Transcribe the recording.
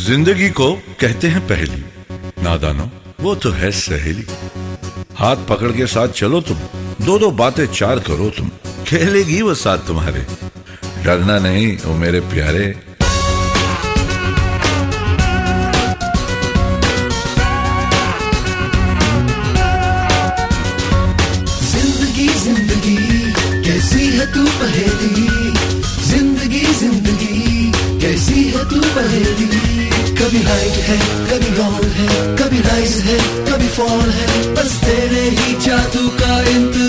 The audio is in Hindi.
जिंदगी को कहते हैं पहेली, नादानो वो तो है सहेली। हाथ पकड़ के साथ चलो तुम, दो दो बातें चार करो तुम, खेलेगी वो साथ तुम्हारे। डरना नहीं ओ मेरे प्यारे। जिंदगी जिंदगी कैसी है तू पहेली, जिंदगी जिंदगी कैसी है तू पहेली। कभी हाइट है कभी लॉन्ग है, कभी राइज है कभी फॉल है, बस तेरे ही जादू का इंतजार